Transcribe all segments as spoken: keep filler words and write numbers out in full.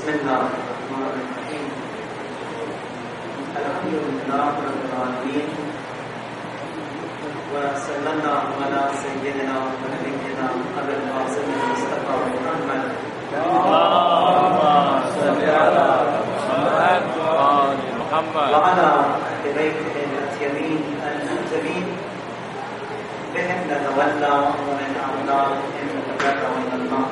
بسم الله الرحمن الرحيم. الحمد لله رب العالمين، وصلى الله على سيدنا ونبينا أبي القاسم المصطفى محمد. اللهم صل على محمد وآل محمد وعلى أهل بيته الأطيبين المنتجبين بهم نتولى ومن أعمالهم نتبرأ من الله.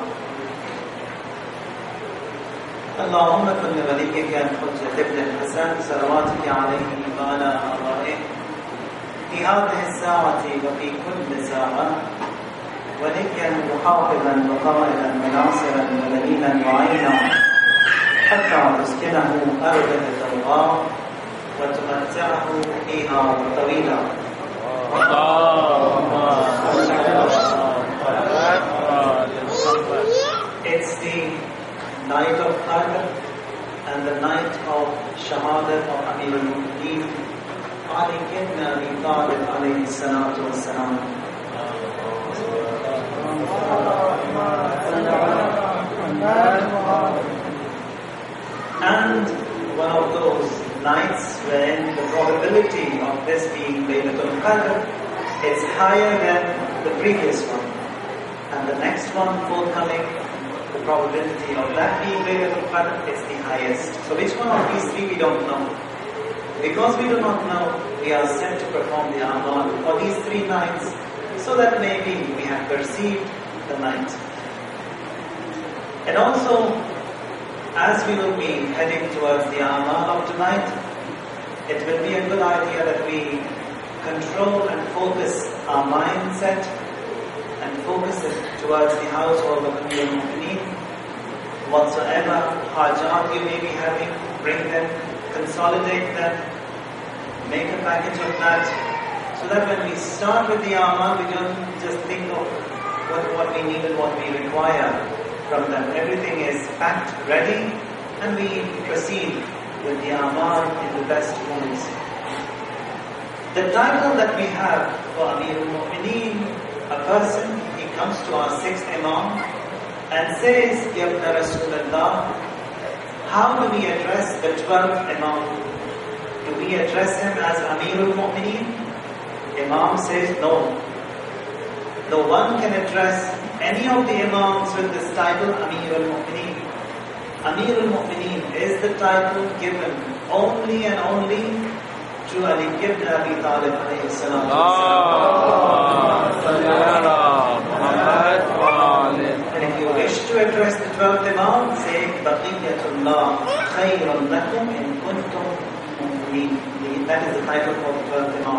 اللهم كن لوليك الحجة ابن الحسن صلواتك عليه وعلى آبائه في هذه الساعة وفي كل ساعة وليا محافظا وقائدا وناصرا ودليلا وعينا حتى تسكنه أرض التوراة وتمتعه فيها طويلا. اللهم صل على محمد. It's the night of Qadr and the night of Shahadat of Amir al-Mu'mineen Ali ibn Abi Talib alayhi salatu wassalam. And one of those nights when the probability of this being Laylatul Qadr is higher than the previous one, and the next one forthcoming, the probability of that being Laylatul Qadr is the highest. So which one of these three we don't know. Because we do not know, we are sent to perform the Amal for these three nights, so that maybe we have perceived the night. And also, as we will be heading towards the Amal of tonight, it will be a good idea that we control and focus our mindset and focus it towards the household of Amir al-Mu'mineen. Whatsoever hajat you may be having, bring them, consolidate them, make a package of that, so that when we start with the Amal, we don't just think of what, what we need and what we require from them. Everything is packed, ready, and we proceed with the Amal in the best moods. The title that we have for Amir al-Mu'mineen, a person, he comes to our sixth Imam and says, Ya Ibn Rasulullah, how do we address the twelfth Imam? Do we address him as Amir al-Mu'mineen? Imam says, no. No one can address any of the Imams with this title, Amir al-Mu'mineen. Amir al-Mu'mineen is the title given only and only to Ali ibn Abi Talib alayhi salam. And if you wish to address the twelfth Imam, say, Baqiyatullah khayrun lakum in kuntum mu'mineen. That is the title for the twelfth Imam.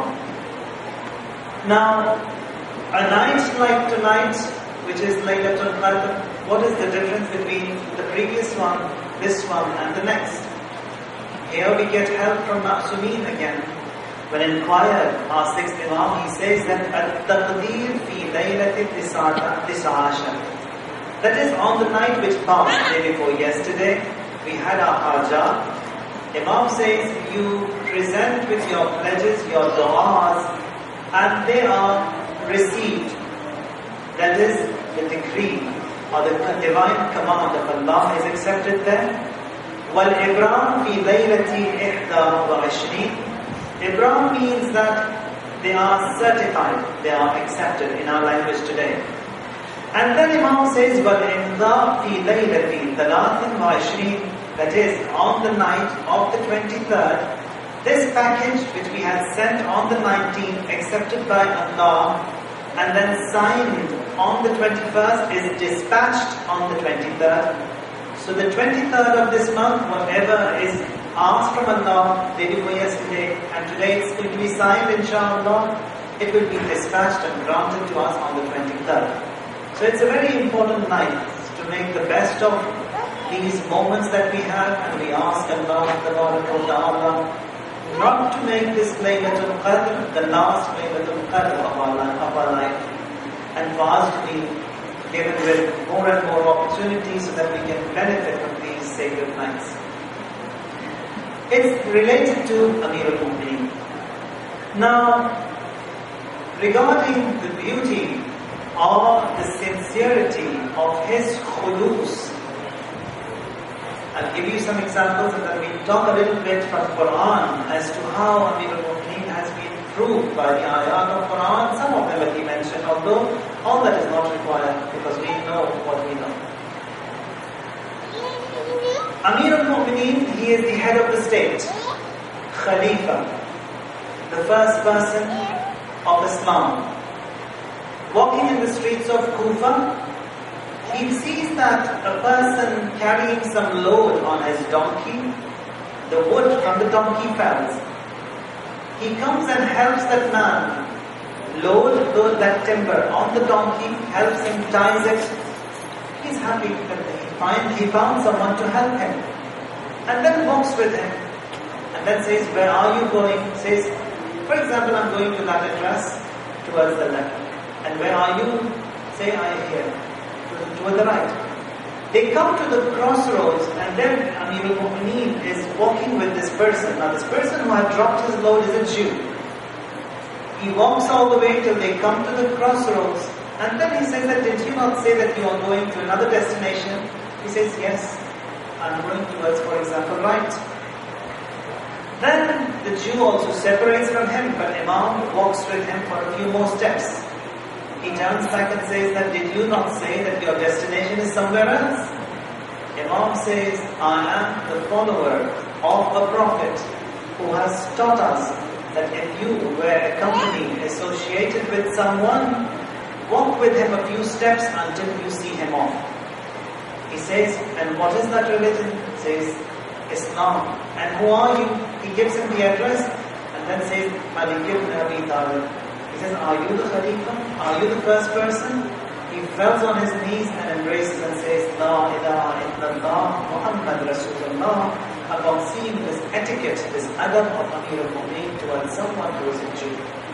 Now, a night like tonight, which is Laylatul Qadr, what is the difference between the previous one, this one, and the next? Here we get help from Ma'sumeen again. When inquired, our sixth Imam, he says that At-Taqdeer fi Laylatil Tis'ashar. That is on the night which passed, day before yesterday, we had our hajat. Imam says, you present with your pledges, your du'as, and they are received. That is, the decree or the divine command of Allah is accepted there. وَالْإِبْرَامِ فِي لَيْلَةِ إِحْدَى وَعِشْرِينَ. Ibram means that they are certified, they are accepted in our language today. And then Imam says, وَالْإِمْضَى فِي لَيْلَةِ ثَلَاثٍ وَعِشْرِينَ. That is, on the night of the twenty-third, this package which we had sent on the nineteenth, accepted by Allah, and then signed on the twenty-first, is dispatched on the twenty-third. So the twenty-third of this month, whatever is asked from Allah day before yesterday, and today it's going to be signed, inshallah, it will be dispatched and granted to us on the twenty-third. So it's a very important night to make the best of these moments that we have, and we ask Allah Ta'ala not to make this Laylatul Qadr the last Laylatul Qadr of our life, of our life, and for us to be given with more and more opportunities so that we can benefit from these sacred nights. It's related to Amir al-Mu'mineen. Now, regarding the beauty or the sincerity of his khulus I'll give you some examples and then we'll talk a little bit from Quran as to how Amir al-Mu'mineen has been proved by the ayat of Quran. Some of them will be mentioned, although all that is not required because we know what we know. Amir al-Mu'mineen, he is the head of the state, Khalifa, the first person of Islam. Walking in the streets of Kufa, he sees that a person carrying some load on his donkey, the wood from the donkey falls. He comes and helps that man load, load that timber on the donkey, helps him, ties it. He's happy that he, find, he found someone to help him. And then walks with him. And then says, where are you going? Says, for example, I'm going to that address towards the left. And where are you? Say, I am here. Toward the right. They come to the crossroads and then Amir al-Mu'mineen is walking with this person. Now this person who had dropped his load is a Jew. He walks all the way till they come to the crossroads and then he says that, did you not say that you are going to another destination? He says, yes, I'm going towards, for example, right. Then the Jew also separates from him, but Imam walks with him for a few more steps. He turns back and says that, did you not say that your destination is somewhere else? Imam says, I am the follower of a prophet who has taught us that if you were a company associated with someone, walk with him a few steps until you see him off. He says, and what is that religion? He says, Islam. And who are you? He gives him the address and then says, Malik ibn Abi Talib. He says, are you the Khalifa? Are you the first person? He falls on his knees and embraces and says, La ilaha illallah, Muhammad Rasulullah. Upon seeing this etiquette, this adab of Amir al-Mu'mineen towards someone who is a Jew.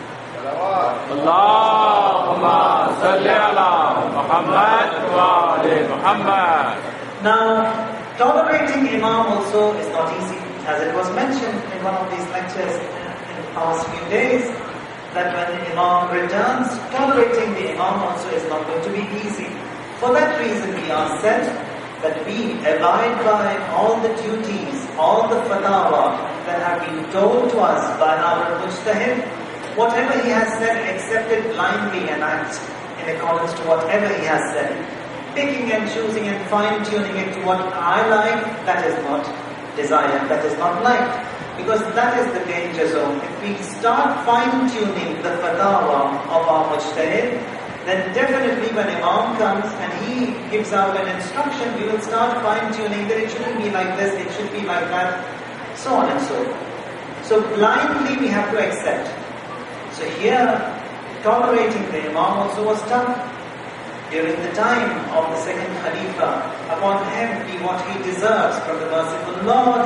Allahumma salli ala Muhammad wa ali Muhammad. Now, tolerating Imam also is not easy. As it was mentioned in one of these lectures in the past few days, that when the Imam returns, tolerating the Imam also is not going to be easy. For that reason we are said that we abide by all the duties, all the fatwa that have been told to us by our mujtahid. Whatever he has said, accept it blindly and act in accordance to whatever he has said. Picking and choosing and fine-tuning it to what I like, that is not desired, that is not liked. Because that is the danger zone. If we start fine-tuning the fatwa of our mujtahid, then definitely when Imam comes and he gives out an instruction, we will start fine-tuning that it shouldn't be like this, it should be like that, so on and so forth. So blindly we have to accept. So here, tolerating the Imam also was tough. During the time of the second Khalifa, upon him be what he deserves from the merciful Lord.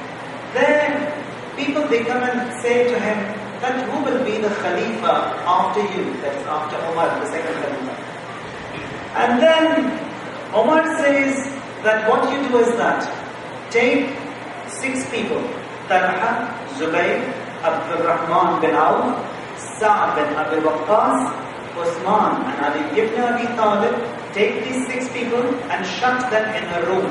Then people, they come and say to him that who will be the Khalifa after you? That is after Umar, the second Khalifa. And then Umar says that what you do is that take six people, Talha, Zubayr, Abdul Rahman bin Auf, Sa'd bin Abi Waqqas, Usman and Ali ibn Abi Talib. Take these six people and shut them in a room.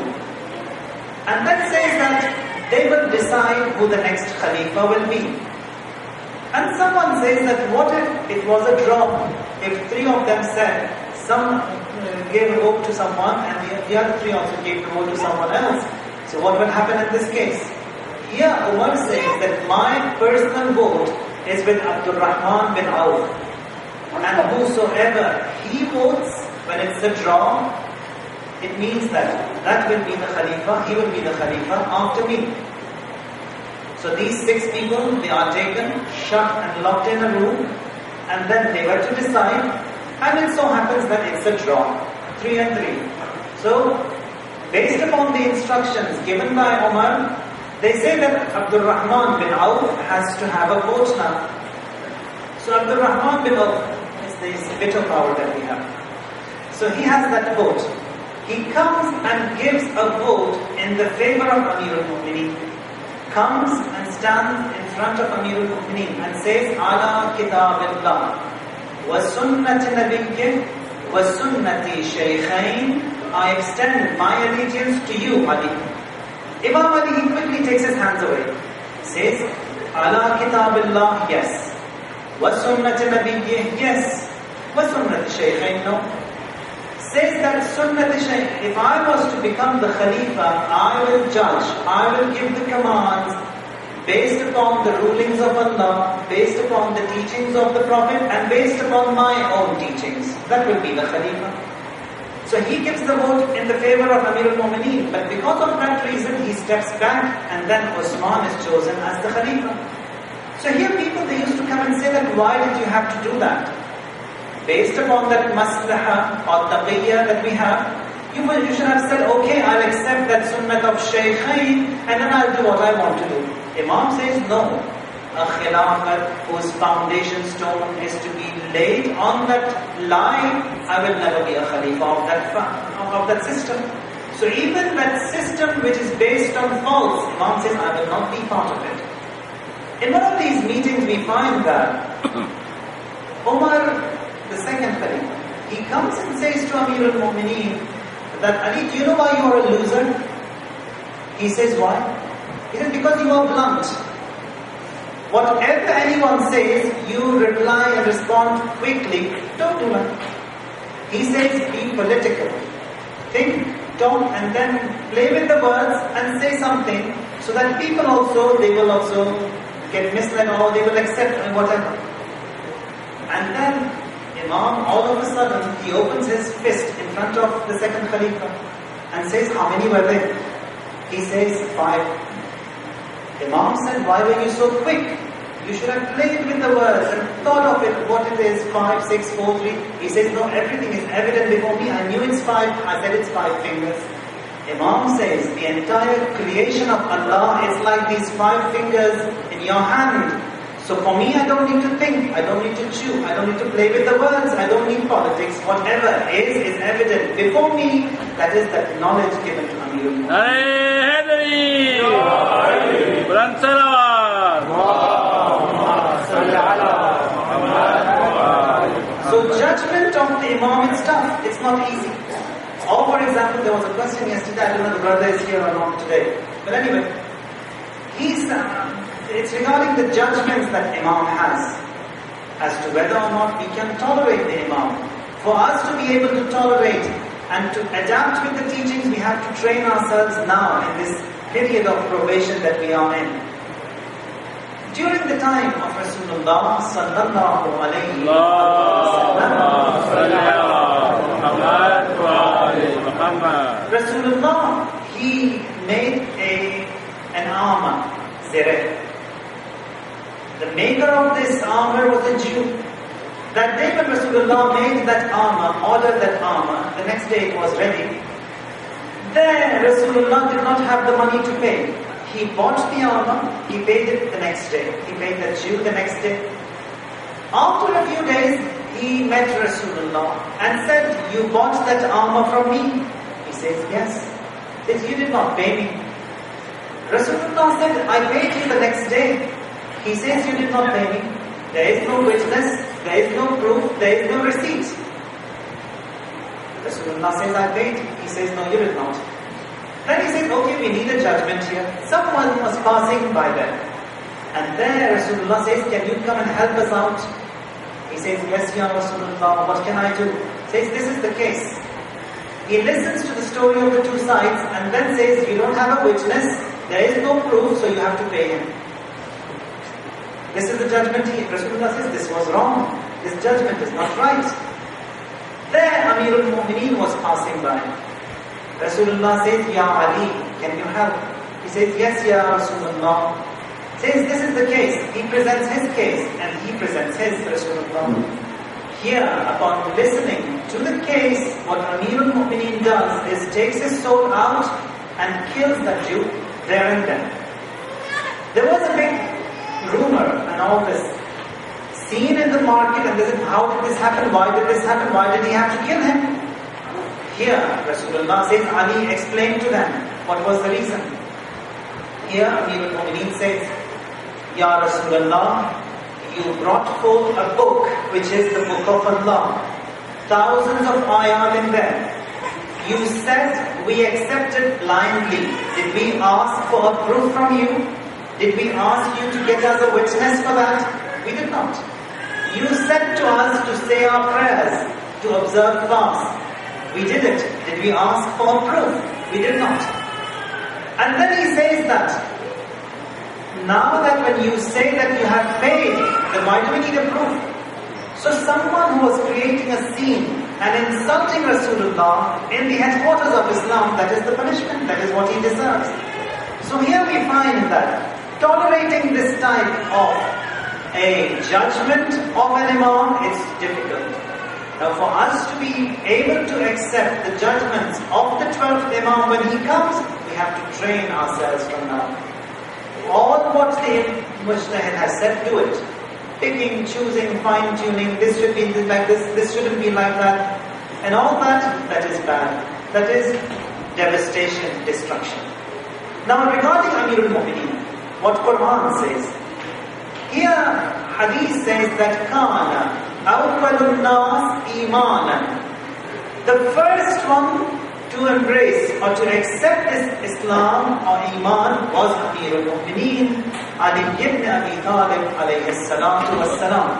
And then says that they will decide who the next Khalifa will be. And someone says that what if it was a draw? If three of them said, some uh, gave a vote to someone and the, the other three also gave a vote to someone else. So what will happen in this case? Here Umar says that my personal vote is with Abdul Rahman bin Auf. And whosoever he votes when it's a draw, it means that that will be the Khalifa, he will be the Khalifa after me. So these six people, they are taken, shut and locked in a room, and then they were to decide, and it so happens that it's a draw, three and three. So, based upon the instructions given by Umar, they say that Abdul Rahman bin Auf has to have a vote now. So Abdul Rahman bin Auf is this veto power that we have. So he has that vote. He comes and gives a vote in the favor of Amir al-Mu'mineen. Comes and stands in front of Amir al-Mu'mineen and says, Ala kitabillah wa sunnati nabiyyin wa sunnati shaykhain. I extend my allegiance to you, Ali, Imam Ali, he quickly takes his hands away. Says, Ala kitabillah, yes. Wa sunnat nabiyyih, yes. Wa sunnat shaykhain, no. Says that sunnat shaykh, if I was to become the Khalifa, I will judge, I will give the commands based upon the rulings of Allah, based upon the teachings of the Prophet, and based upon my own teachings. That will be the Khalifa. So he gives the vote in the favor of Amir al-Mu'mineen, but because of that reason, he steps back, and then Osman is chosen as the Khalifa. So here people, they used to come and say that, why did you have to do that? Based upon that maslaha or taqiyya that we have, you, will, you should have said, okay, I'll accept that sunnat of shaykhain, and then I'll do what I want to do. Imam says, no. A khilafat whose foundation stone is to be laid on that line, I will never be a khalifa of that, of that system. So even that system which is based on faults, Imam says, I will not be part of it. In one of these meetings we find that Umar, the second Khalifa, he comes and says to Amir al-Mu'mineen that, Ali, do you know why you are a loser? He says, why? He says, because you are blunt. Whatever anyone says, you reply and respond quickly. Don't do that. He says, be political. Think, talk, and then play with the words and say something so that people also, they will also get misled or they will accept whatever. And then Imam, all of a sudden, he opens his fist in front of the second Khalifa and says, how many were there? He says, five. Imam said, why were you so quick? You should have played with the words and thought of it, what it is, five, six, four, three. He says, no, everything is evident before me. I knew it's five. I said it's five fingers. Imam says, the entire creation of Allah is like these five fingers in your hand. So for me, I don't need to think, I don't need to chew, I don't need to play with the words, I don't need politics. Whatever is, is evident before me. That is that knowledge given to Amirul So judgment of the Imam and stuff, it's not easy. Or for example, there was a question yesterday, I don't know the brother is here or not today. But anyway, he's... Uh, It's regarding the judgments that Imam has as to whether or not we can tolerate the Imam. For us to be able to tolerate and to adapt with the teachings, we have to train ourselves now in this period of probation that we are in. During the time of Rasulullah sallallahu alayhi wa sallam, Rasulullah, he made a, an armor, zireh. The maker of this armor was a Jew. That day when Rasulullah made that armor, ordered that armor, the next day it was ready. Then Rasulullah did not have the money to pay. He bought the armor, he paid it the next day. He paid the Jew the next day. After a few days, he met Rasulullah and said, you bought that armor from me? He says, yes. He says, you did not pay me. Rasulullah said, I paid you the next day. He says, you did not pay me. There is no witness, there is no proof, there is no receipt. Rasulullah says, I paid. He says, no, you did not. Then he says, okay, we need a judgment here. Someone was passing by there. And then Rasulullah says, can you come and help us out? He says, yes, Ya Rasulullah, what can I do? He says, this is the case. He listens to the story of the two sides and then says, you don't have a witness, there is no proof, so you have to pay him. This is the judgment. He, Rasulullah says, this was wrong. This judgment is not right. There, Amir al-Mu'mineen was passing by. Rasulullah says, Ya Ali, can you help? He says, yes, Ya Rasulullah. Says, this is the case. He presents his case and he presents his, Rasulullah. Here, upon listening to the case, what Amir al-Mu'mineen does is takes his sword out and kills that Jew there and then. There was a big rumor and all this seen in the market, and this is, how did this happen? Why did this happen? Why did he have to kill him? Here, Rasulullah says, Ali explained to them what was the reason. Here, Amir al-Mu'mineen says, Ya Rasulullah, you brought forth a book which is the book of Allah. Thousands of ayat in there. You said we accepted blindly. Did we ask for a proof from you? Did we ask you to get us a witness for that? We did not. You said to us to say our prayers, to observe fast. We did it. Did we ask for a proof? We did not. And then he says that, now that when you say that you have paid, then why do we need a proof? So someone who was creating a scene and insulting Rasulullah in the headquarters of Islam, that is the punishment, that is what he deserves. So here we find that tolerating this type of a judgment of an imam is difficult. Now for us to be able to accept the judgments of the twelfth imam when he comes, we have to train ourselves from now. All what the Mujtahid has said, do it. Picking, choosing, fine-tuning, this should be like this, this shouldn't be like that. And all that, that is bad. That is devastation, destruction. Now regarding Amirul Mu'mineen, what Quran says. Here, Hadith says that Kana awwalun nas imanan. The first one to embrace or to accept this Islam or Iman was Amirul Mu'mineen Ali ibn Abi Talib alayhi salatu wassalam.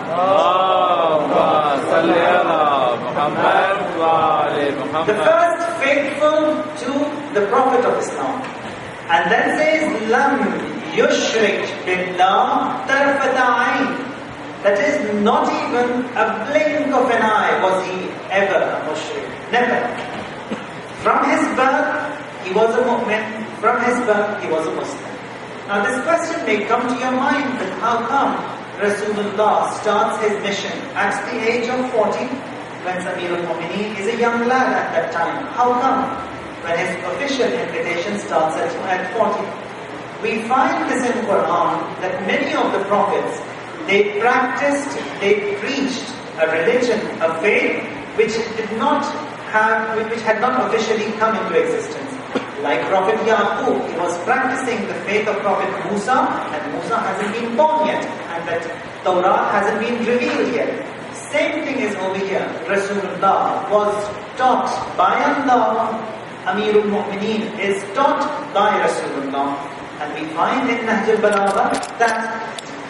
The first faithful to the Prophet of Islam. And then says, Lam yushrik billah tarfata ayn. That is, not even a blink of an eye was he ever a mushrik. Never. From his birth, he was a mu'min. From his birth, he was a Muslim. Now this question may come to your mind, that how come Rasulullah starts his mission at the age of forty, when Amirul Mu'mineen is a young lad at that time? How come? When his official invitation starts at, at forty. We find this in Quran, that many of the prophets, they practiced, they preached a religion, a faith, which did not have, which had not officially come into existence. Like Prophet Yaqub, he was practicing the faith of Prophet Musa, and Musa hasn't been born yet, and that Torah hasn't been revealed yet. Same thing is over here. Rasulullah was taught by Allah. Amirul Mu'mineen is taught by Rasulullah. And we find in Nahj al-Balagha that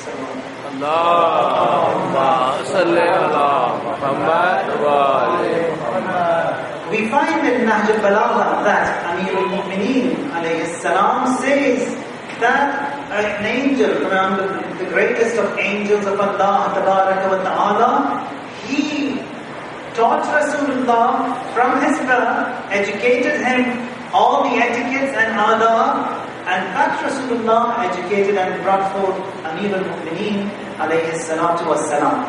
Allahumma salli ala Muhammad wa ali Muhammad. We find in Nahj al-Balagha that Amirul Mu'mineen alayhi salam says that an angel, from the, the greatest of angels of Allah Tabaraka wa Ta'ala, he taught Rasulullah from his birth, educated him all the etiquettes and adab, and that Rasulullah educated and brought forth Amir al-Mu'mineen alayhi salatu wassalam.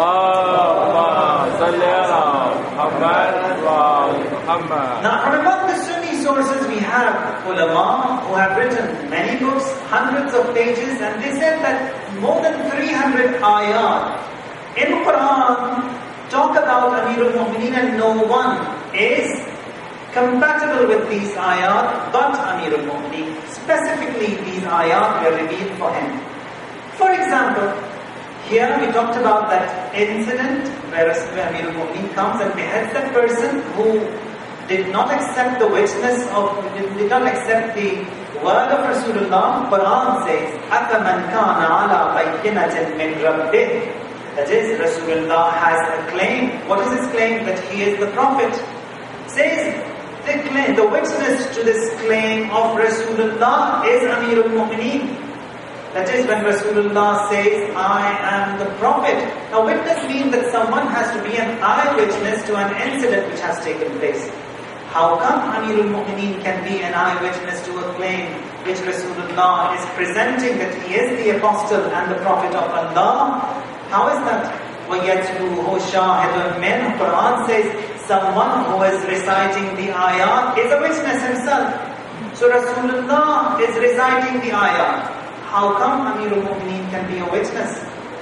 Allahumma salli ala Muhammad wa ali Muhammad. Now from among the Sunni sources we have ulama who have written many books, hundreds of pages, and they said that more than three hundred ayat in Quran talk about Amir al-Mu'mineen, and no one is compatible with these ayat but Amir al-Mu'mineen. Specifically, these ayat were revealed for him. For example, here we talked about that incident where Amir al-Mu'mineen comes and beheads that person who did not accept the witness of, did not accept the word of Rasulullah. Quran says, أَفَمَنْ كَانَ عَلَى بَيِّنَةٍ مِّن رَبِّهِ. That is, Rasulullah has a claim. What is his claim? That he is the Prophet. Says, the, claim, the witness to this claim of Rasulullah is Amir al-Mu'mineen. That is, when Rasulullah says, I am the Prophet. Now, witness means that someone has to be an eyewitness to an incident which has taken place. How come Amir al-Mu'mineen can be an eyewitness to a claim which Rasulullah is presenting that he is the apostle and the Prophet of Allah? How is that? وَيَتْلُوهُ شَاهِدٌ مِّنْهُ. Quran says, someone who is reciting the ayat is a witness himself. So Rasulullah is reciting the ayat. How come Amir al-Mu'mineen can be a witness?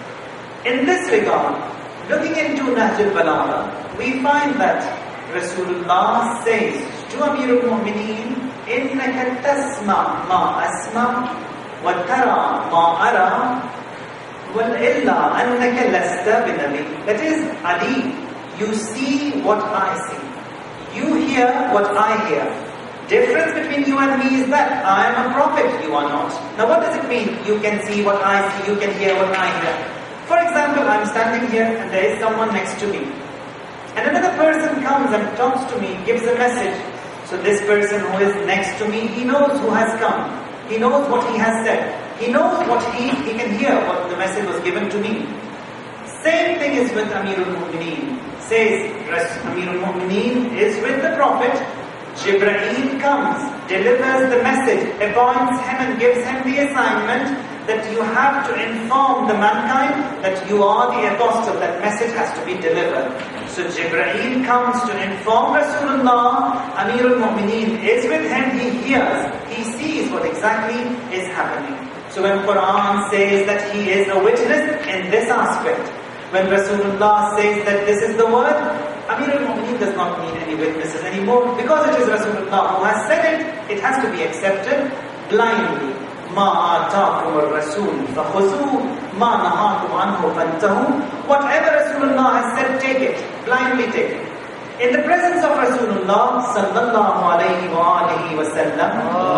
In this regard, looking into Nahj al-Balagha, we find that Rasulullah says to Amir al-Mu'mineen, إِنَّكَ تَسْمَعْ مَا أَسْمَعْ وَتَرَى مَا أَرَى وَإِلَّا أَنَّكَ لَسْتَ بِنَبِيٍّ. That is, Ali, you see what I see. You hear what I hear. Difference between you and me is that I am a prophet, you are not. Now what does it mean? You can see what I see, you can hear what I hear. For example, I'm standing here and there is someone next to me. And another person comes and talks to me, gives a message. So this person who is next to me, he knows who has come. He knows what he has said. He knows what he, he can hear, what the message was given to me. Same thing is with Amirul Mu'mineen. Says Amirul Mu'mineen is with the Prophet. Jibreel comes, delivers the message, appoints him and gives him the assignment that you have to inform the mankind that you are the apostle, that message has to be delivered. So Jibreel comes to inform Rasulullah, Amirul Mu'mineen is with him, he hears, he sees what exactly is happening. So when Quran says that he is a witness in this aspect, when Rasulullah says that this is the word, Amirul Mu'mineen does not need any witnesses anymore. Because it is Rasulullah who has said it, it has to be accepted blindly. مَا آتَاكُمُ الرَّسُولُ فَخُذُوهُ مَا نَهَاكُمْ عَنْهُ فَانْتَهُوا. Whatever Rasulullah has said, take it. Blindly take it. In the presence of Rasulullah sallallahu alayhi wa alihi wa sallam,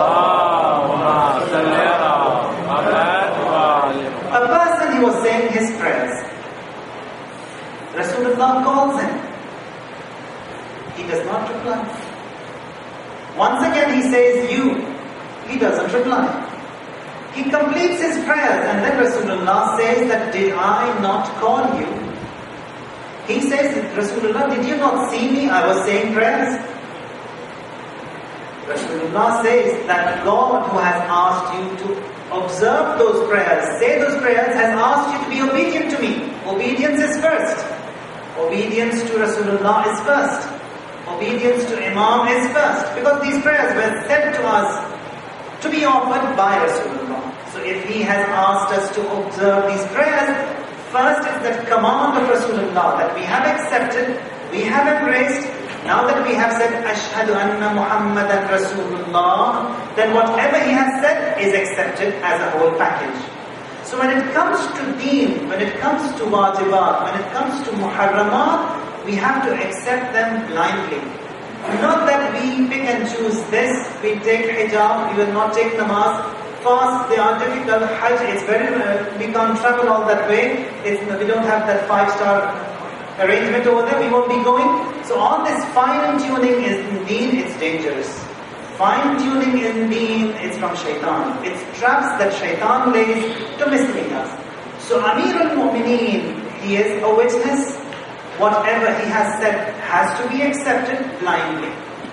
a person, he was saying his prayers. Rasulullah calls him. He does not reply. Once again he says, you. He doesn't reply. He completes his prayers and then Rasulullah says that, did I not call you? He says, Rasulullah, did you not see me? I was saying prayers. Rasulullah says that God who has asked you to observe those prayers, say those prayers, has asked you to be obedient to me. Obedience is first. Obedience to Rasulullah is first. Obedience to Imam is first. Because these prayers were said to us to be offered by Rasulullah. So if he has asked us to observe these prayers, first is that command of Rasulullah that we have accepted, we have embraced. Now that we have said, Ashhadu anna Muhammadan Rasulullah, then whatever he has said is accepted as a whole package. So when it comes to deen, when it comes to wajibat, when it comes to muharramat, we have to accept them blindly. Not that we pick and choose this, we take hijab, we will not take namaz, fast, they are difficult, hajj, it's very, uh, we can't travel all that way, it's, we don't have that five-star arrangement over there, we won't be going. So all this fine-tuning is in deen, it's dangerous. Fine-tuning in deen, it's from shaitan. It's traps that shaitan lays to mislead us. So Amirul Mu'mineen, he is a witness. Whatever he has said has to be accepted blindly.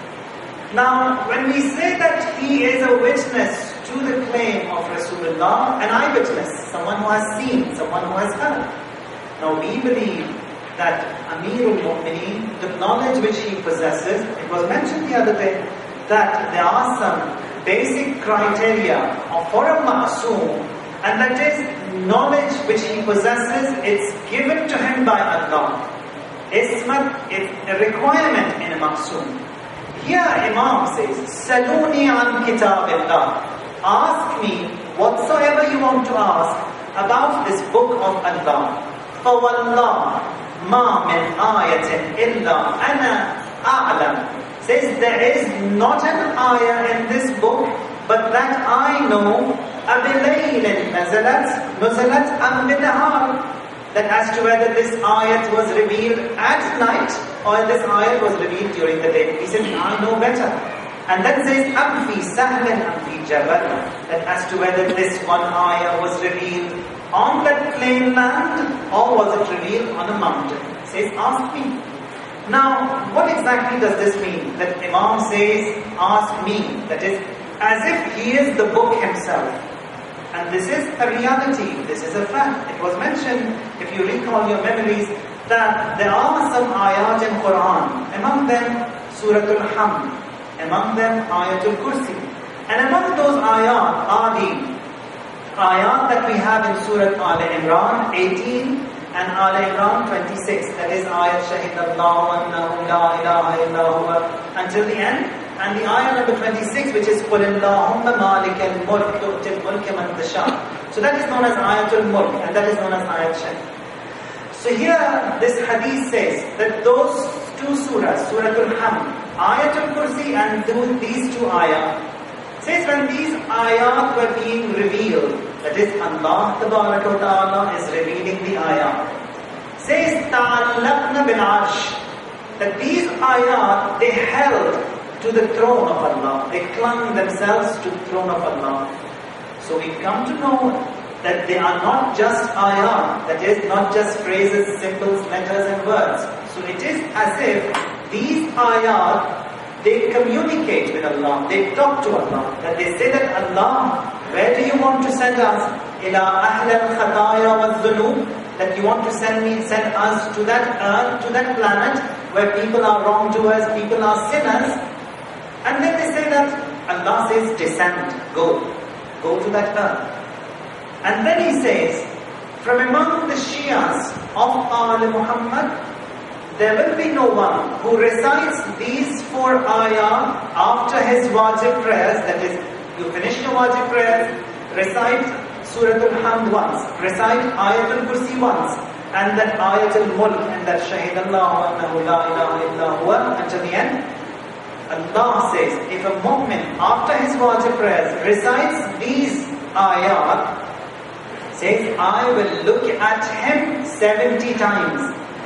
Now, when we say that he is a witness to the claim of Rasulullah, an eyewitness, someone who has seen, someone who has heard. Now, we believe that Amirul Mu'mineen, the knowledge which he possesses, it was mentioned the other day, that there are some basic criteria for a ma'soom, and that is knowledge which he possesses, it's given to him by Allah. Ismat is a requirement in a ma'soom. Here Imam says, Saluni an kitabillah. Ask me whatsoever you want to ask about this book of Allah. فَوَاللَّهِ مَا مِنْ آيَةٍ إِلَّا أَنَا أَعْلَمُ. Says there is not an ayah in this book, but that I know, أَبِلَيْلٍ نَزَلَتْ نُزَلَتْ أَمْ بِنَهَارٍ. That as to whether this ayat was revealed at night or this ayat was revealed during the day. He says, I know better. And then says, أَمْ فِي سَهْلٍ أَمْ فِي جَبَلٍ. That as to whether this one ayah was revealed on that plain land or was it revealed on a mountain. He says, ask me. Now, what exactly does this mean? That Imam says, ask me. That is, as if he is the book himself. And this is a reality, this is a fact. It was mentioned, if you recall your memories, that there are some ayat in Quran. Among them, Suratul Hamd. Among them, Ayatul Kursi. And among those ayat are the ayat that we have in Surah Al-Imran eighteen and Al-Imran twenty-six. That is ayat Shahidallahu annahu la ilaha illa huwa until the end. And the ayah number twenty-six, which is قُلِ اللَّهُمَّ مَالِكَ الْمُلْكِ تُؤْتِي الْمُلْكَ مَنْ تَشَاءُ. So that is known as Ayatul Mulk, and that is known as Ayat Shahid. So here, this hadith says that those two surahs, Suratul Hamd Ayatul Kursi and these two ayat. Says when these ayat were being revealed, that is Allah Ta'ala is revealing the ayat. Says ta'allaqna bil arsh, that these ayat they held to the throne of Allah. They clung themselves to the throne of Allah. So we come to know that they are not just ayat, that is not just phrases, symbols, letters and words. So it is as if these ayat, they communicate with Allah, they talk to Allah, that they say that Allah, where do you want to send us? Ila ahl al-khataya wal-dhunub, that you want to send me, send us to that earth, to that planet where people are wrongdoers, people are sinners. And then they say that Allah says, descend, go, go to that earth. And then he says, from among the Shias of Al Muhammad, there will be no one who recites these four ayat after his wajib prayers, that is, you finish your wajib prayers, recite Surah Al-Hamd once, recite Ayatul Kursi once, and that Ayatul Mulk, and that Shahid Allah annahu la ilaha illa huwa, until the end. Allah says, if a mu'min after his wajib prayers recites these ayat, says, I will look at him seventy times.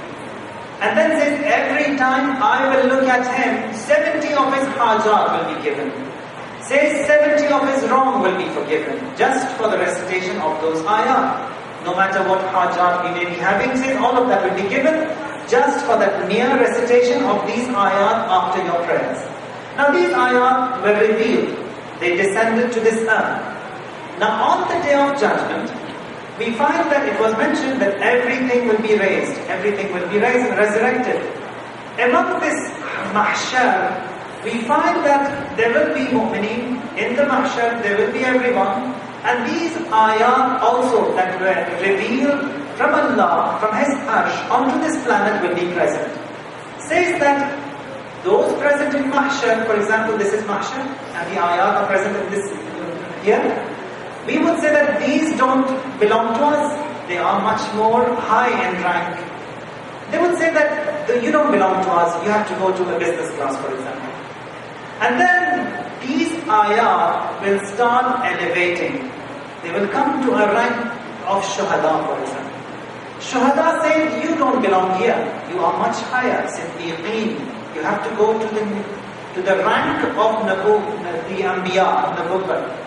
And then says, every time I will look at him, seventy of his hajat will be given. Says, seventy of his wrong will be forgiven, just for the recitation of those ayat. No matter what hajat we may be having, says, all of that will be given, just for that mere recitation of these ayat after your prayers. Now these ayat were revealed. They descended to this earth. Now on the day of judgment, we find that it was mentioned that everything will be raised, everything will be raised and resurrected. Among this mahshar, we find that there will be mu'mineen, in the mahshar there will be everyone, and these ayat also that were revealed from Allah, from His arsh, onto this planet will be present. Says that those present in mahshar, for example, this is mahshar, and the ayat are present in this here, we would say that these don't belong to us. They are much more high in rank. They would say that the, you don't belong to us. You have to go to the business class, for example. And then these ayat will start elevating. They will come to a rank of shuhada, for example. Shuhada say, you don't belong here. You are much higher. Siddiqeen. You have to go to the to the rank of Nabu, the Anbiya, Nabuwwat.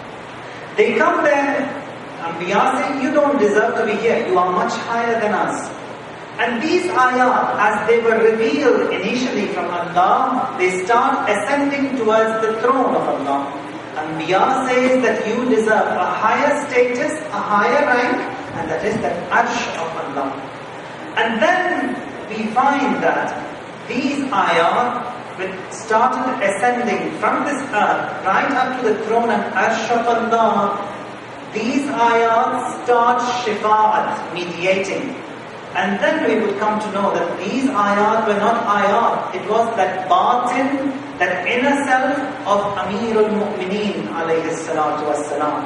They come there, Anbiya say, you don't deserve to be here, you are much higher than us. And these ayat, as they were revealed initially from Allah, they start ascending towards the throne of Allah. Anbiya says that you deserve a higher status, a higher rank, and that is the arsh of Allah. And then we find that these ayat, which started ascending from this earth right up to the throne and arsh of Allah, these ayat start shifa'at, mediating. And then we would come to know that these ayat were not ayat, it was that batin, that inner self of Amirul Mu'mineen alayhi salatu wassalam.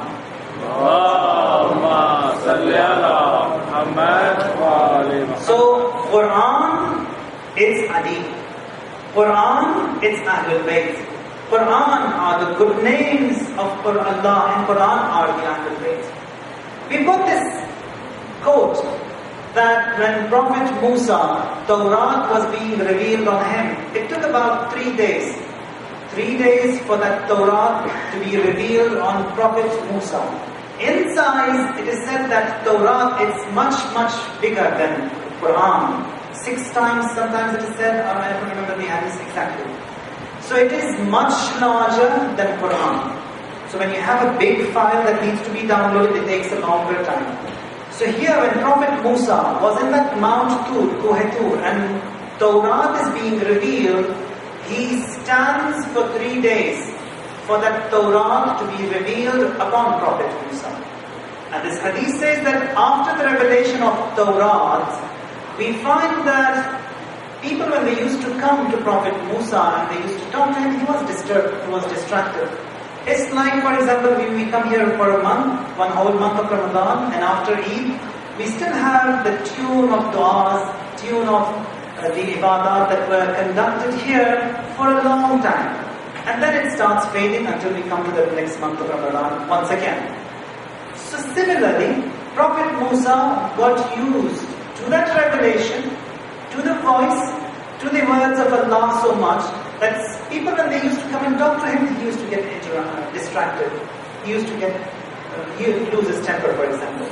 Allahumma salli ala Muhammad wa ali. So, Quran, it's Adi. Quran, it's Ahlul Bayt. Quran are the good names of Allah, and Quran are the Ahlul Bayt. We got this quote that when Prophet Musa, Tawrat was being revealed on him, it took about three days. Three days for that Tawrat to be revealed on Prophet Musa. In size, it is said that Tawrat is much, much bigger than Quran. Six times, sometimes it is said, or I don't remember the hadith exactly. So it is much larger than Quran. So when you have a big file that needs to be downloaded, it takes a longer time. So here when Prophet Musa was in that Mount Tur, Kohetur, and Tawrat is being revealed, he stands for three days for that Tawrat to be revealed upon Prophet Musa. And this hadith says that after the revelation of Tawrat, we find that people, when they used to come to Prophet Musa and they used to talk to him, he was disturbed, he was distracted. It's like, for example, when we come here for a month, one whole month of Ramadan, and after Eid, we still have the tune of du'as, tune of uh, the ibadah that were conducted here. for a long time. And then it starts fading until we come to the next month of Ramadan once again. So similarly, Prophet Musa got used to that revelation, to the voice, to the words of Allah so much that people, when they used to come and talk to him, he used to get inter- uh, distracted. He used to get, uh, he used to lose his temper, for example.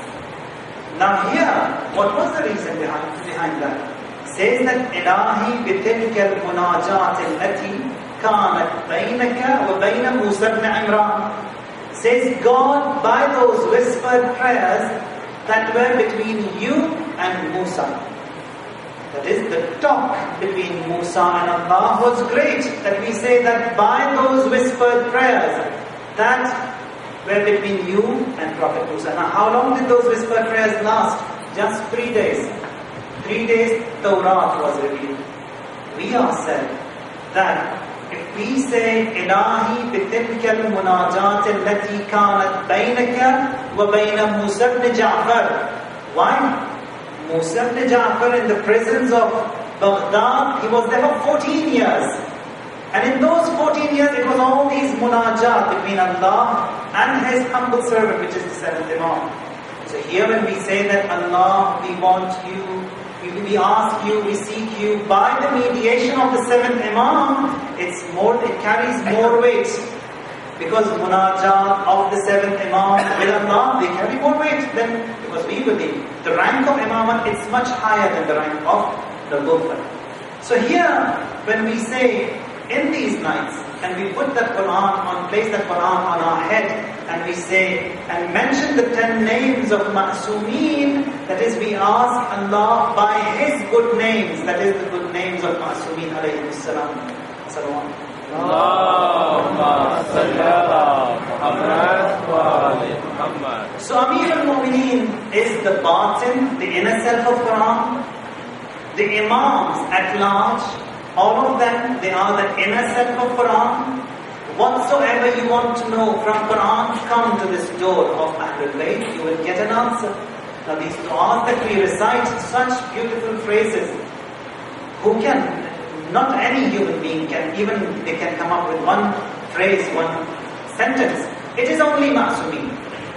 Now here, what was the reason behind, behind that? Says that Ilahi bitilka al-munajat allati kanat baynaka wa bayna Musa ibn Imran. Says God, by those whispered prayers that were between you and Musa. That is, the talk between Musa and Allah was great. That we say that by those whispered prayers that were between you and Prophet Musa. Now, how long did those whispered prayers last? Just three days. Three days, Tawrat was revealed. We are said that if we say, Ilahi bitilka al-munajat allati kanat baynaka wa bayna Musa ibn Ja'far. Why? Musa ibn Ja'far in the prisons of Baghdad, he was there for fourteen years. And in those fourteen years, it was all these munajat between Allah and His humble servant, which is the seventh Imam. So here when we say that Allah, we want you, we ask you, we seek you by the mediation of the seventh Imam, it's more, it carries more weight. Because munajat of the seventh Imam with Allah, they carry more weight than, because we believe the rank of Imamah, it's much higher than the rank of the Nubuwwah. So here, when we say in these nights, and we put that Quran on, place that Quran on our head, and we say, and mention the ten names of Ma'sumeen, that is, we ask Allah by His good names, that is the good names of Ma'sumeen alayhi salam. Salawat. Allahumma salli ala Muhammad wa ali Muhammad. So Amir al-Mu'mineen is the batin, the inner self of Quran. The Imams at large, all of them, they are the inner self of Quran. Whatsoever you want to know from Quran, come to this door of Ahlul Bayt, you will get an answer. Now these du'as that we recite, such beautiful phrases, who can, not any human being can, even they can come up with one phrase, one sentence. It is only Ma'sumeen.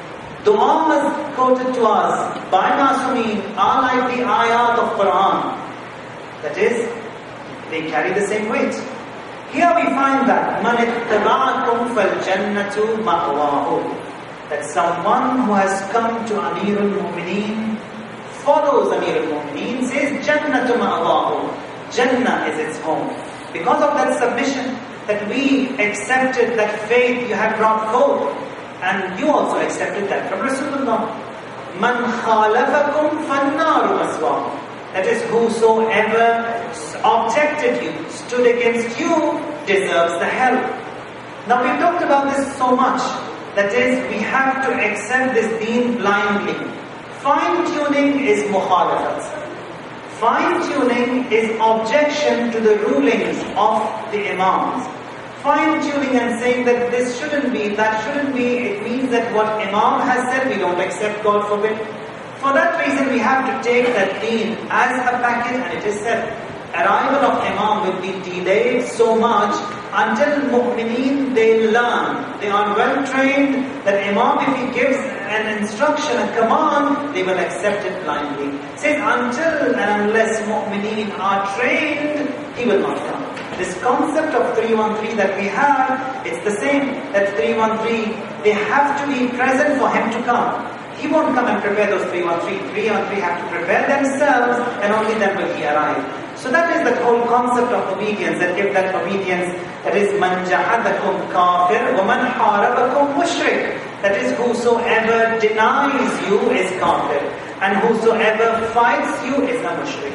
Du'as quoted to us by Ma'sumeen are like the ayat of Quran. That is, they carry the same weight. Here we find that man ittaba'akum fal jannatu ma'wahu. That someone who has come to Amir al-Mu'mineen, follows Amir al-Mu'mineen, says jannatu ma'wahu. Jannah is its home. Because of that submission, that we accepted that faith you had brought forth, and you also accepted that from Rasulullah. Man khalafakum fannaru maswahu. That is, whosoever objected you, stood against you, deserves the hell. Now we've talked about this so much. That is, we have to accept this deen blindly. Fine-tuning is mukhalafat. Fine-tuning is objection to the rulings of the Imams. Fine-tuning and saying that this shouldn't be, that shouldn't be, it means that what Imam has said, we don't accept, God forbid. For that reason, we have to take that deen as a package, and it is said, arrival of Imam will be delayed so much until Mu'mineen, they learn. They are well trained that Imam, if he gives an instruction, a command, they will accept it blindly. Says until and unless Mu'mineen are trained, he will not come. This concept of three one three that we have, it's the same. That three one three, they have to be present for him to come. He won't come and prepare those three one three. three one three have to prepare themselves, and only then will he arrive. So that is the whole concept of obedience, that if that obedience, that is man jahadakum kafir wa man harabakum mushrik. That is, whosoever denies you is kafir, and whosoever fights you is a mushrik.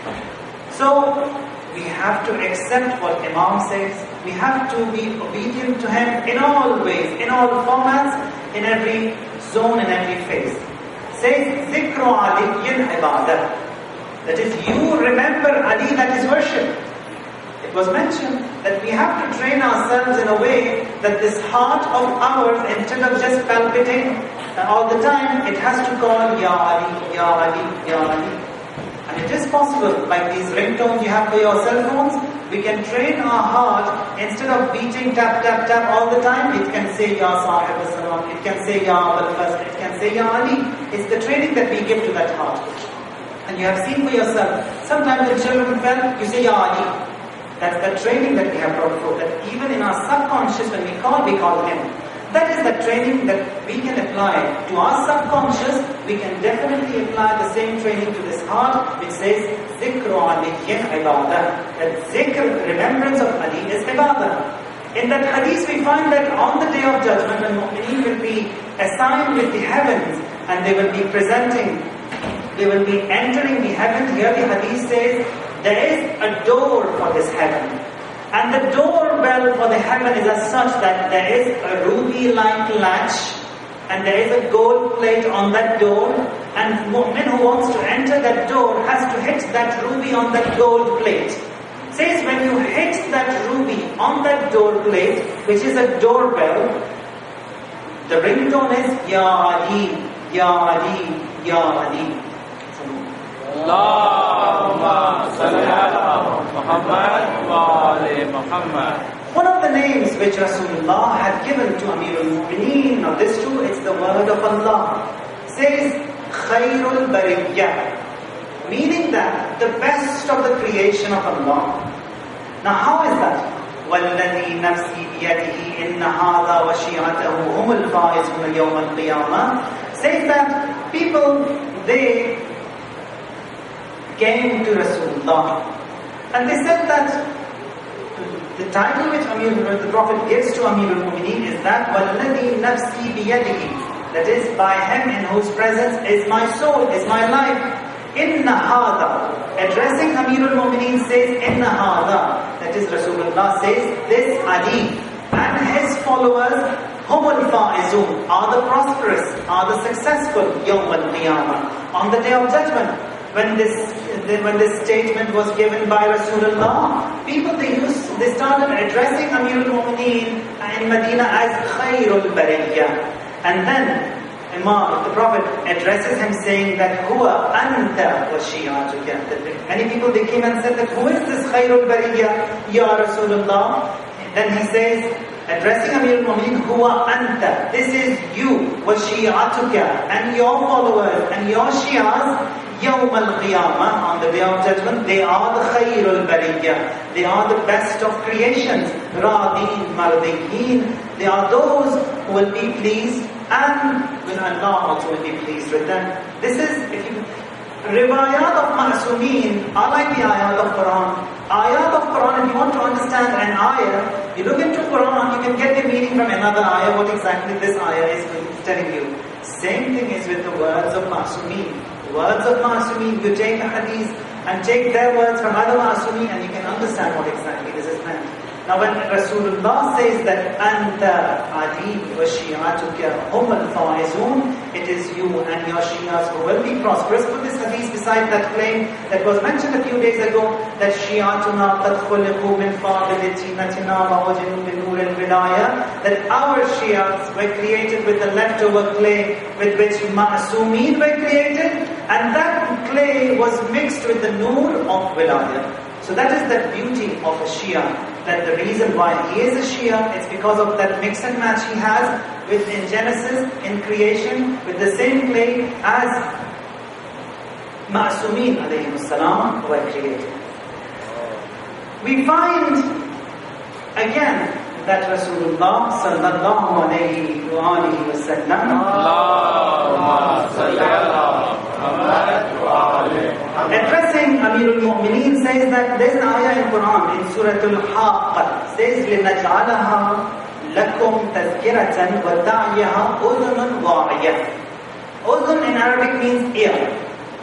So we have to accept what Imam says. We have to be obedient to him in all ways, in all formats, in every zone, in every phase. Says Zikru Aliyyin Ibadah. That is, you remember Ali, that is worship. It was mentioned that we have to train ourselves in a way that this heart of ours, instead of just palpitating all the time, it has to call Ya Ali, Ya Ali, Ya Ali. And it is possible, like these ringtones you have for your cell phones, we can train our heart, instead of beating tap, tap, tap all the time, it can say Ya Sahib as-Salam, it can say Ya Abul Fazl, it can say Ya Ali. It's the training that we give to that heart. And you have seen for yourself, sometimes when children fell, you say Ya Ali. That's the training that we have brought forth, that even in our subconscious, when we call, we call him. That is the training that we can apply to our subconscious. We can definitely apply the same training to this heart, which says Zikru Aliyyin Ibadah. That Zikr, remembrance of Ali, is Ibadah. In that hadith we find that on the day of judgment, when mu'mineen will be assigned with the heavens, and they will be presenting, they will be entering the heaven. Here the hadith says, there is a door for this heaven. And the doorbell for the heaven is as such that there is a ruby-like latch, and there is a gold plate on that door, and mu'min who wants to enter that door has to hit that ruby on that gold plate. Says when you hit that ruby on that door plate, which is a doorbell, the ringtone is Ya Ali, Ya Ali, Ya Ali. Allahumma salli ala Muhammad wa ali Muhammad. One of the names which Rasulullah had given to Amirul Mu'mineen, of this too, it's the word of Allah. Says Khairul Bariyyah, meaning that the best of the creation of Allah. Now how is that? وَالَّذِي نَفْسِي بِيَدِهِ إِنَّ هَذَا وَشِيعَتَهُ هُمُ الْفَائِزُونَ يَوْمَ الْقِيَامَةِ. Says that people, they came to Rasulullah and they said that the title which Amir, the Prophet gives to Amirul Mu'mineen is that وَالَّذِي نَفْسِي بِيَدِهِ, that is, by him in whose presence is my soul, is my life. Inna hada, addressing Amirul Mu'mineen says Inna hada, that is Rasulullah says this Ali and his followers humul faizun, are the prosperous, are the successful yawm al-qiyamah, on the day of judgment. When this when this statement was given by Rasulullah, people they used they started addressing Amirul Mu'mineen in Medina as Khairul Bariyyah. And then Imam, the Prophet addresses him saying that Huwa anta wa shi'atuka. Many people they came and said that who is this Khairul Bariyyah, Ya Rasulullah? Then he says, addressing Amirul Mu'mineen, Huwa anta, this is you, wa shi'atuka, and your followers and your Shi'as. Yawm al-Qiyamah, on the day of judgment, they are the Khairul Bariyyah. They are the best of creations. Radin, Mardiyin. They are those who will be pleased, and will Allah also will be pleased with them. This is, if you, Riwayat of Ma'asumeen are like the Ayat of Quran. Ayat of Quran, if you want to understand an ayah, you look into Quran, you can get the meaning from another ayah, what exactly this ayah is telling you. Same thing is with the words of Ma'asumeen. Words of Ma'asumeen, you take a hadith and take their words from other Ma'asumeen and you can understand what exactly this is meant. Now when Rasulullah says that Anta Ali wa Shi'atuka hum al-faizun, it is you and your Shi'as who will be prosperous. Put this hadith beside that claim that was mentioned a few days ago, that Shi'atuna qad khuliqu min fadili tinatina wa wajinu bi nur al-wilaya, that our Shi'as were created with the leftover clay with which Ma'asumeen were created, and that clay was mixed with the nur of wilaya. So that is the beauty of a Shia, that the reason why he is a Shia, it's because of that mix and match he has with in Genesis, in creation, with the same clay as Ma'asumeen alayhi salam were created. We find again that Rasulullah sallallahu alayhi wa alihi wa sallam Allahumma salli ala Muhammad wa ali Muhammad. Addressing Amirul Mu'mineen says that there is an ayah in Quran, in Surah Al-Haqq, says لِنَجْعَلَهَا لَكُمْ تَذْكِرَةً وَتَعْيَهَا أُذُنٌ وَاعِيَةٌ. Udhun in Arabic means ear.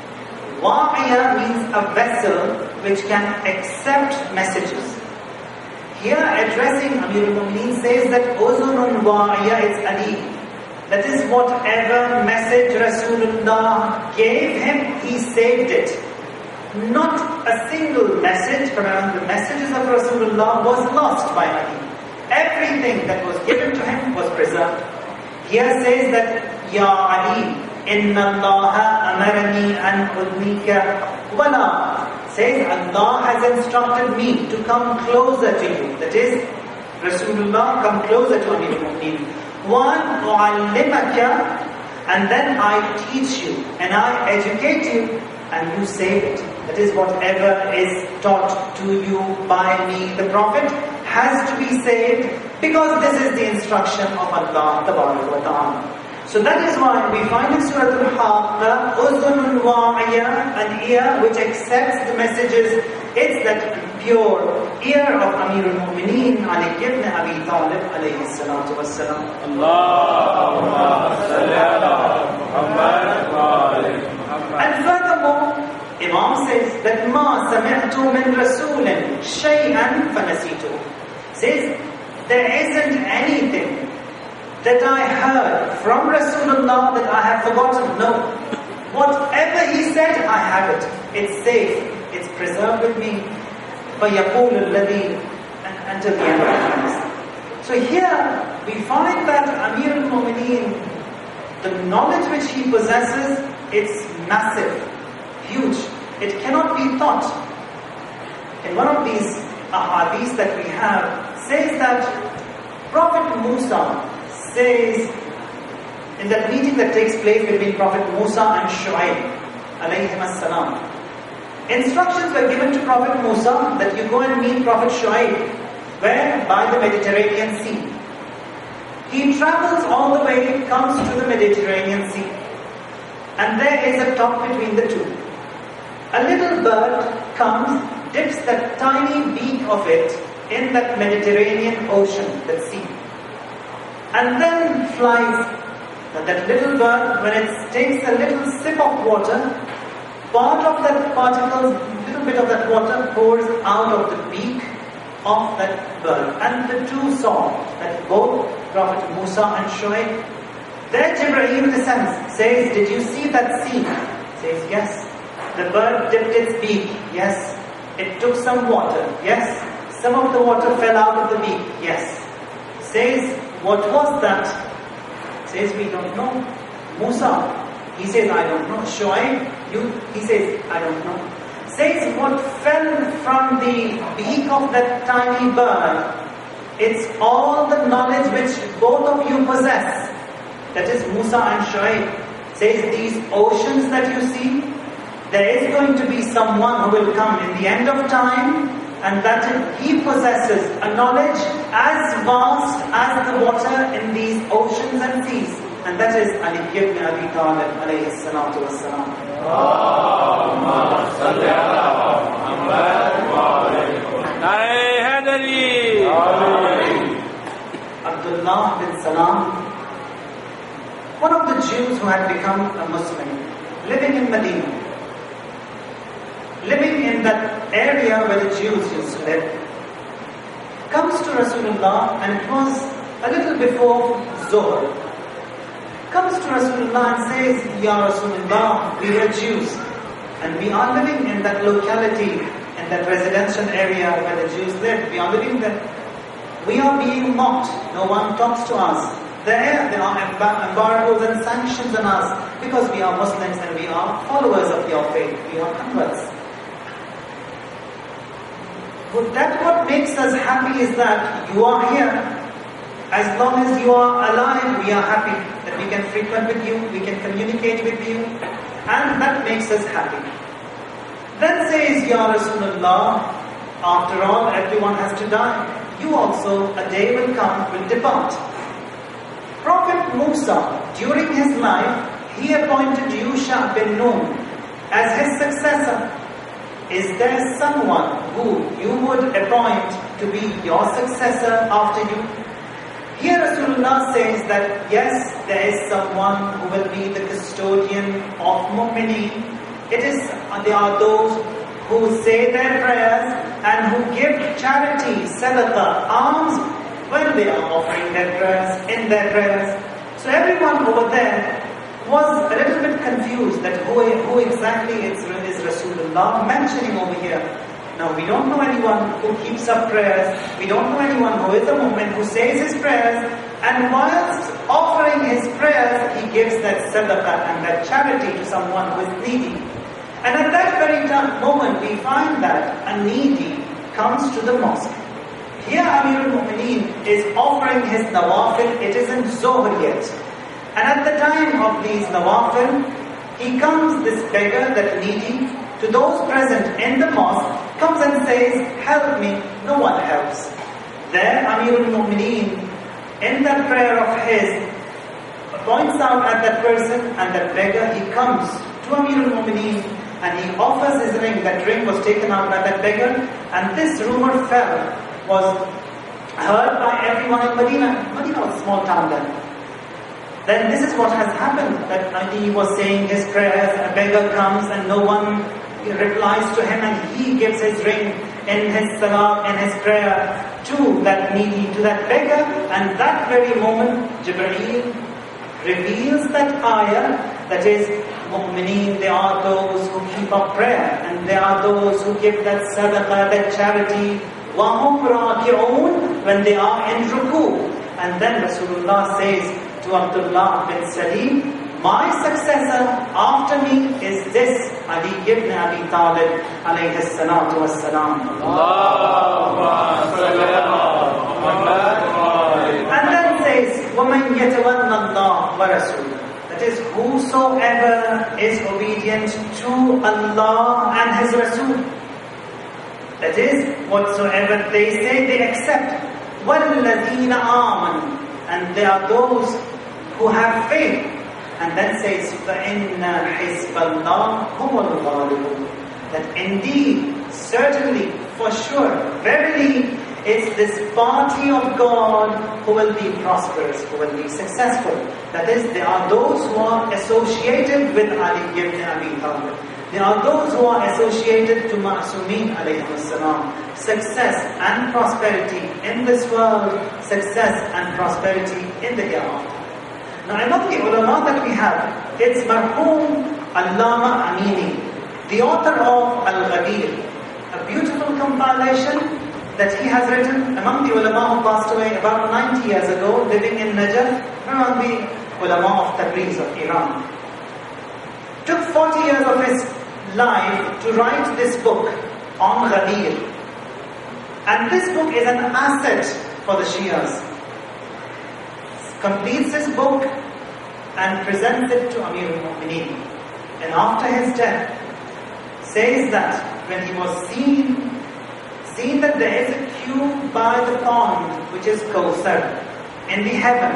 Wa'iya means a vessel which can accept messages. Here addressing Amirul Mu'mineen says that Udhunun wa'iya is Ali. That is, whatever message Rasulullah gave him, he saved it. Not a single message from among the messages of Rasulullah was lost by Ali. Everything that was given to him was preserved. Here says that, Ya Ali, Inna Allah amarani an udnika wala. says, Allah has instructed me to come closer to you. That is, Rasulullah, come closer to Amir al-Mu'mineen. One, u'allimaka, and then I teach you, and I educate you, and you say it. That is, whatever is taught to you by me, the Prophet, has to be saved, because this is the instruction of Allah Tabaraka wa Ta'ala. So that is why we find in Surah Al-Haqqa, Uzunul Wa'iyah, an ear which accepts the messages. It's that pure ear of Amir al-Mu'mineen, Ali ibn Abi Talib, alayhi salatu wassalam. Allahumma salli ala Muhammad wa ali Muhammad. And furthermore, Imam says that Ma sami'tu min rasulin shay'an fanasitu. Says, there isn't anything that I heard from Rasulullah that I have forgotten. No. Whatever he said, I have it. It's safe. It's preserved with me. فَيَقُولُ الَّذِي until the end of the hadith. So here, we find that Amir al-Mu'mineen, the knowledge which he possesses, it's massive, huge. It cannot be taught. In one of these ahadith that we have, says that Prophet Musa says, in that meeting that takes place between Prophet Musa and Shu'aib, alayhim as-salam, instructions were given to Prophet Musa that you go and meet Prophet Shu'aib, where? By the Mediterranean Sea. He travels all the way, comes to the Mediterranean Sea, and there is a top between the two. A little bird comes, dips that tiny beak of it in that Mediterranean Ocean, that sea, and then flies. Now that little bird, when it takes a little sip of water, part of that particle, little bit of that water pours out of the beak of that bird. And the two saw that both Prophet Musa and Shu'aib, there Jibreel descends, says, did you see that sea? Says, yes. The bird dipped its beak, yes. It took some water, yes. Some of the water fell out of the beak, yes. Says, what was that? Says, we don't know. Musa, he says, I don't know. Shu'aib, you, he says, I don't know. Says, what fell from the beak of that tiny bird, it's all the knowledge which both of you possess. That is Musa and Shu'aib. Says, these oceans that you see, there is going to be someone who will come in the end of time, and that he possesses a knowledge as vast as the water in these oceans and seas. And that is Ali ibn Abi Talib alayhi salatu wassalam. Allahumma salli ala Muhammad wa ali Muhammad. Abdullah bin Salam, one of the Jews who had become a Muslim, living in Medina, living in that area where the Jews used to live, comes to Rasulullah, and it was a little before Zuhr. Comes to Rasulullah and says, Ya Rasulullah, we are Jews, and we are living in that locality, in that residential area where the Jews live. We are living there. We are being mocked. No one talks to us. There, there are embargoes and sanctions on us because we are Muslims and we are followers of your faith. We are converts. But that what makes us happy is that you are here. As long as you are alive, we are happy that we can frequent with you, we can communicate with you, and that makes us happy. Then says, Ya Rasulullah, after all, everyone has to die. You also, a day will come, will depart. Prophet Musa, during his life, he appointed Yusha bin Nun as his successor. Is there someone who you would appoint to be your successor after you? Here Rasulullah says that yes, there is someone who will be the custodian of Mu'mineen. It is, there are those who say their prayers and who give charity, sadaqah, alms, when they are offering their prayers, in their prayers. So everyone over there was a little bit confused that who, who exactly is, is Rasulullah mentioning over here. Now we don't know anyone who keeps up prayers, we don't know anyone who is a mu'min, who says his prayers, and whilst offering his prayers, he gives that sadaqah and that charity to someone who is needy. And at that very time, moment, we find that a needy comes to the mosque. Here Amirul Mu'mineen is offering his nawafil. It isn't Zohr yet. And at the time of these nawafil, he comes, this beggar, that needy, to those present in the mosque, comes and says, help me. No one helps. There Amirul Mu'mineen, in that prayer of his, points out at that person and that beggar. He comes to Amirul Mu'mineen and he offers his ring. That ring was taken out by that beggar, and this rumor fell, was heard by everyone in Medina. Medina was a small town then. Then this is what has happened, that Ali was saying his prayers, a beggar comes and no one replies to him, and he gives his ring in his salah, in his prayer to that needy, to that beggar, and that very moment Jibreel reveals that ayah, that is, Mu'mineen, they are those who keep up prayer, and they are those who give that sadaqah, that charity, وَهُمْ رَاكِعُونَ, when they are in ruku. And then Rasulullah says to Abdullah bin Salim, my successor after me is this Ali ibn Abi Talib alayhi salatu wassalam. And then says, وَمَنْ يَتَوَلَّ اللَّهُ وَرَسُولُهُ, that is, whosoever is obedient to Allah and His Rasul. That is, whatsoever they say, they accept. وَالَّذِينَ آمَنُوا, and they are those who have faith. And then says, فَإِنَّ حِزْبَ اللَّهِ هُمُ الْغَالِبُونَ, that indeed, certainly, for sure, verily, it's this party of God who will be prosperous, who will be successful. That is, there are those who are associated with Ali ibn Abi Talib. There are those who are associated to Ma'asumeen alayhi salam. Success and prosperity in this world, success and prosperity in the hereafter. Now, among the ulama that we have, it's Marhum Allama Amini, the author of Al-Ghadir, a beautiful compilation that he has written among the ulama who passed away about ninety years ago, living in Najaf, among the ulama of Tabriz of Iran. Took forty years of his life to write this book on Ghadir. And this book is an asset for the Shias. Completes his book and presents it to Amirul Mu'mineen. And after his death, says that when he was seen, seen that there is a queue by the pond, which is Kawthar, in the heaven.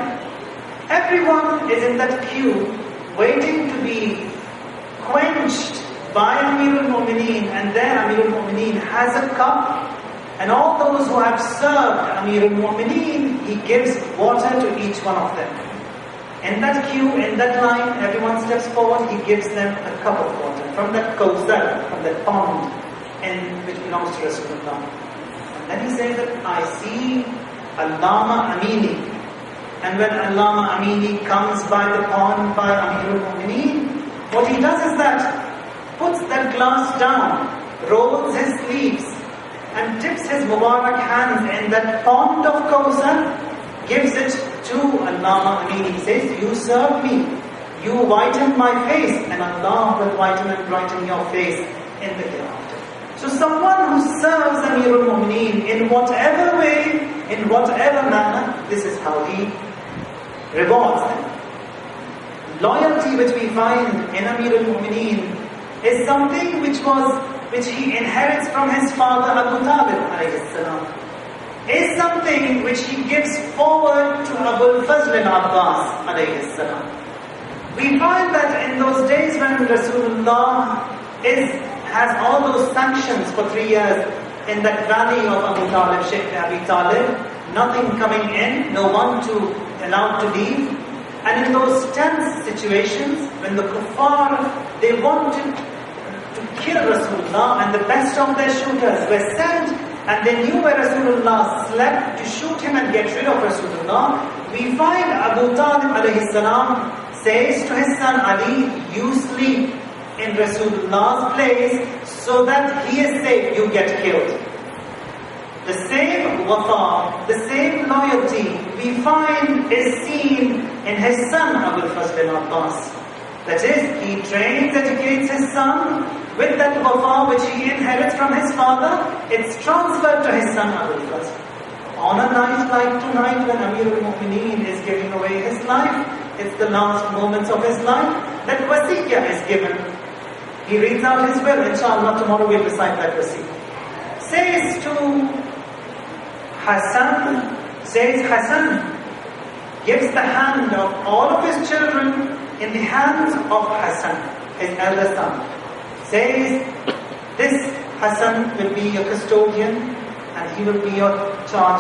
Everyone is in that queue, waiting to be quenched by Amirul Mu'mineen, and there Amirul Mu'mineen has a cup, and all those who have served Amirul Mu'mineen, he gives water to each one of them. In that queue, in that line, everyone steps forward, he gives them a cup of water from that Kawthar, from that pond, in which belongs to Rasulullah. And then he says that I see Allama Amini. And when Allama Amini comes by the pond by Amirul Mu'mineen, what he does is that puts that glass down, rolls his sleeves, and dips his Mubarak hands in that pond of Kawthar, gives it to Allama Amini. He says, you serve me, you whiten my face, and Allah will whiten and brighten your face in the hereafter. So someone who serves Amirul Mu'mineen in whatever way, in whatever manner, this is how he rewards them. Loyalty which we find in Amirul Mu'mineen is something which was which he inherits from his father Abu Talib alayhi salam. Is something which he gives forward to Abu Fazl al-Abbas alayhi salam. We find that in those days when Rasulullah is has all those sanctions for three years in that valley of Abu Talib, Sheikh Abi Talib, nothing coming in, no one to allowed to leave. And in those tense situations, when the kuffar, they wanted to kill Rasulullah, and the best of their shooters were sent, and they knew where Rasulullah slept, to shoot him and get rid of Rasulullah, we find Abu Talib alayhi salam says to his son Ali, you sleep in Rasulullah's place so that he is safe, you get killed. The same wafa, the same loyalty we find is seen in his son Abu Fazl al-Abbas. That is, he trains, educates his son with that wafa which he inherits from his father. It's transferred to his son Abul Fazl. On a night like tonight when Amir al-Mu'mineen is giving away his life, it's the last moments of his life, that wasiyyah is given. He reads out his will. Inshallah, tomorrow we'll recite that wasiyyah. Says to Hassan, says Hassan, gives the hand of all of his children in the hands of Hassan, his elder son. Says, this Hassan will be your custodian and he will be your charge.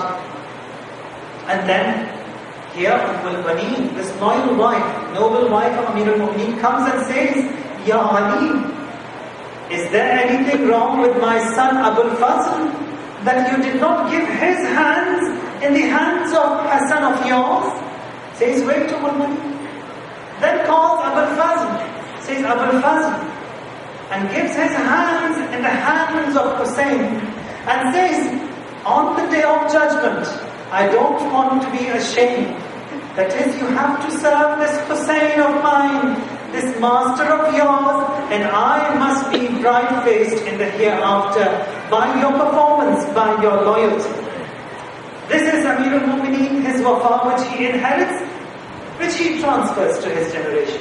And then, here Umm al-Baneen, this loyal wife, noble wife of Amir al-Mu'mineen, comes and says, Ya Ali, is there anything wrong with my son Abul Fazl, that you did not give his hands in the hands of Hassan of yours? Says, wait to Umm al-Baneen. Then calls Abul Fazl, says Abul Fazl, and gives his hands in the hands of Hussein, and says, on the day of judgment, I don't want to be ashamed. That is, you have to serve this Hussein of mine, this master of yours, and I must be bright-faced in the hereafter by your performance, by your loyalty. This is Amir al-Mu'mineen, his wafa which he inherits, which he transfers to his generations.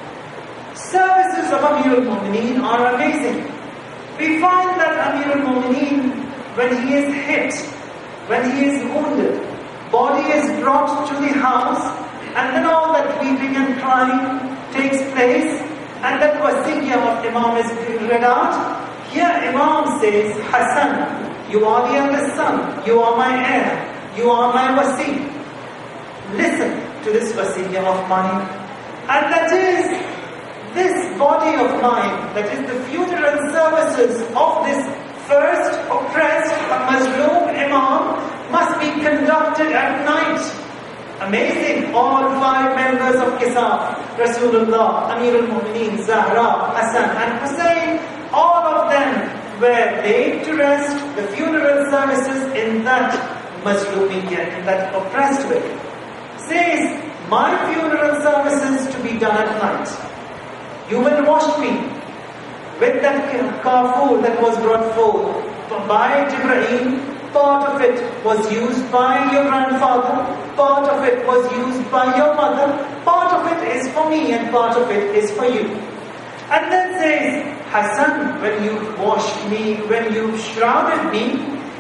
Services of Amir al-Mu'mineen are amazing. We find that Amir al-Mu'mineen, when he is hit, when he is wounded, body is brought to the house, and then all that weeping and crying takes place, and that wasiyyah of Imam is read out. Here Imam says, Hassan, you are the eldest son, you are my heir, you are my wasi. Listen to this wasiyyah of mine. And that is, this body of mine, that is the funeral services of this first oppressed Mazloom Imam, must be conducted at night. Amazing. All five members of Kisaf, Rasulullah, Amir al-Mu'mineen, Zahra, Hassan and Hussein, all of them were laid to rest, the funeral services in that Mazlumiyya, in that oppressed way. Says, my funeral services to be done at night. You will wash me with that kafur that was brought forth by Jibreel. Part of it was used by your grandfather, part of it was used by your mother, part of it is for me and part of it is for you. And then says, Hassan, when you washed me, when you shrouded me,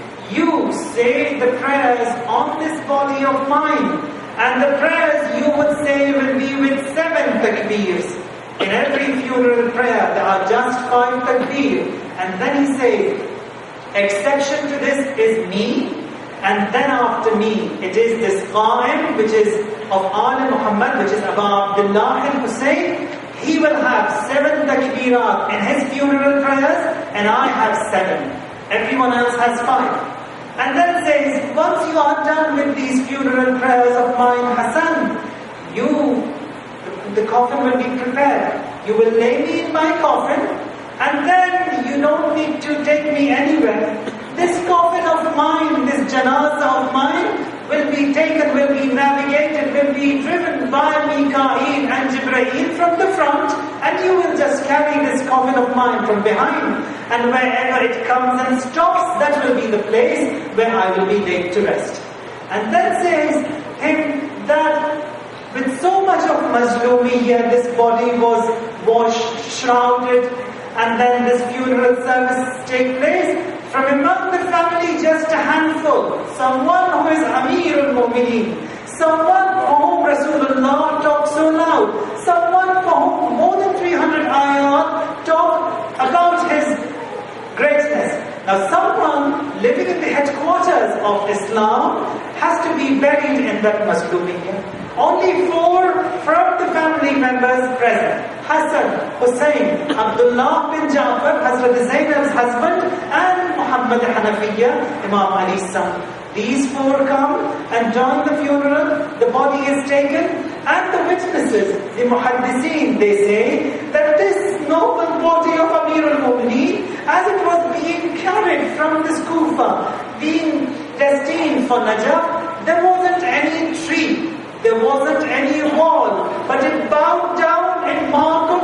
you say the prayers on this body of mine, and the prayers you would say will be with seven takbeers. In every funeral prayer there are just five takbeer. And then he says, exception to this is me, and then after me it is this Qa'im, which is of Ali Muhammad, which is Abu Abdullah al-Hussein. He will have seven takbirat in his funeral prayers, and I have seven. Everyone else has five. And then says, once you are done with these funeral prayers of mine, Hassan, you, the, the coffin will be prepared. You will lay me in my coffin, and then you don't need to take me anywhere. This coffin of mine, this janazah of mine, will be taken, will be navigated, will be driven by Mikaeel and Jibreel from the front, and you will just carry this coffin of mine from behind. And wherever it comes and stops, that will be the place where I will be laid to rest. And then says him that with so much of Mazlumiyya, this body was washed, shrouded, and then this funeral service take place. From among the family, just a handful, someone who is Amir al-Mu'mineen, someone for whom Rasulullah talks so loud, someone for whom more than three hundred ayat talk about his greatness. Now someone living in the headquarters of Islam has to be buried in that Mazlumiyya. Only four from the family members present: Hassan, Hussein, Abdullah bin Ja'far, Hazrat Zainab's husband, and Muhammad Hanafiya, Imam Ali's son. These four come and join the funeral, the body is taken, and the witnesses, the muhaddiseen, they say that this noble body of Amir al-Mu'mineen, as it was being carried from this Kufa, being destined for Najaf, there wasn't any tree, there wasn't any wall, but it bowed down in mark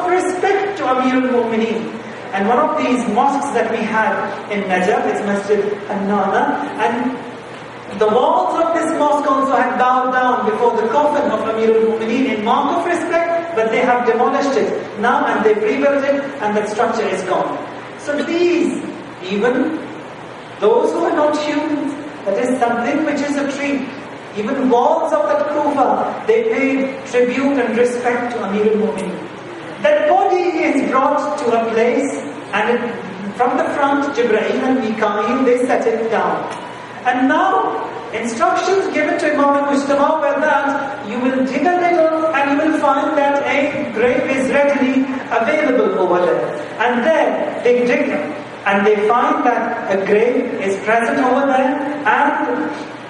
Amir al-Mu'mineen. And one of these mosques that we had in Najaf, it's Masjid An-Nana, and the walls of this mosque also had bowed down before the coffin of Amir al-Mu'mineen in mark of respect, but they have demolished it now and they've rebuilt it and that structure is gone. So these, even those who are not humans, that is something which is a tree. Even walls of that Kufa, they paid tribute and respect to Amir al-Mu'mineen. That body is brought to a place and it, from the front, Jibreel and Mikail, they set it down. And now, instructions given to Imam al-Mujtaba were that you will dig a little and you will find that a grave is readily available over there. And there, they dig and they find that a grave is present over there, and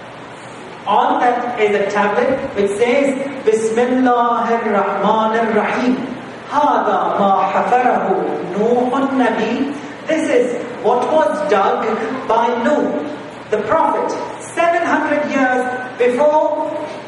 on that is a tablet which says Bismillahir Rahmanir Rahim. Hada ma hafarahu Nuhun Nabi. This is what was dug by Nuh, the Prophet, seven hundred years before,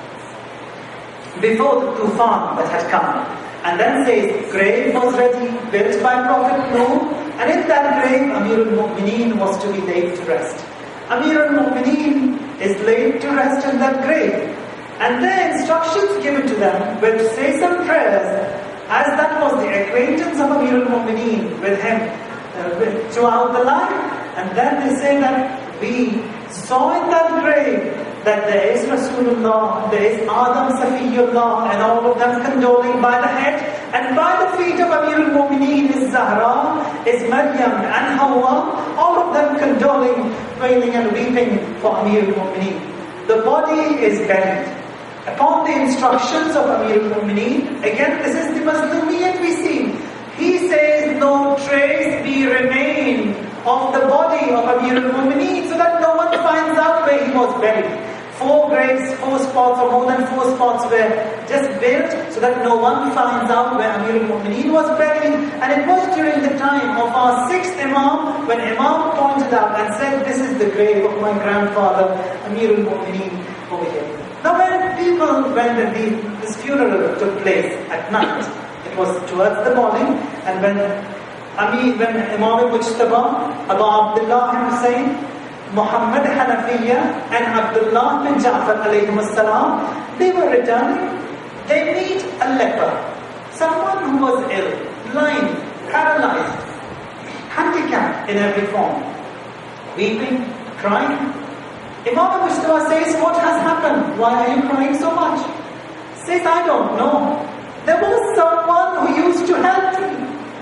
before the Tufan that had come. And then says, grave was ready, built by Prophet Nuh, and in that grave, Amir al-Mu'mineen was to be laid to rest. Amir al-Mu'mineen is laid to rest in that grave. And the instructions given to them were to say some prayers, as that was the acquaintance of Amir al-Mu'mineen with him uh, throughout the life. And then they say that we saw in that grave that there is Rasulullah, there is Adam Safiyullah, and all of them condoling by the head, and by the feet of Amir al-Mu'mineen is Zahra, is Maryam and Hawa, all of them condoling, wailing and weeping for Amir al-Mu'mineen. The body is buried. Upon the instructions of Amir al-Mu'mineen, again this is the Mazlumiyat we see. He says no trace be remain of the body of Amir al-Mu'mineen, so that no one finds out where he was buried. Four graves, four spots or more than four spots were just built so that no one finds out where Amir al-Mu'mineen was buried. And it was during the time of our sixth Imam when Imam pointed out and said, this is the grave of my grandfather Amir al-Mu'mineen over here. Now when people, when the, this funeral took place at night, it was towards the morning, and when Amir, when Imam al-Mujtaba, Abu Abdullah Hussain, Muhammad Hanafiya and Abdullah bin Ja'far alayhim as-salam, they were returning. They meet a leper, someone who was ill, blind, paralyzed, handicapped in every form, weeping, crying. Imam al-Mujtaba says, what has happened? Why are you crying so much? Says, I don't know. There was someone who used to help me.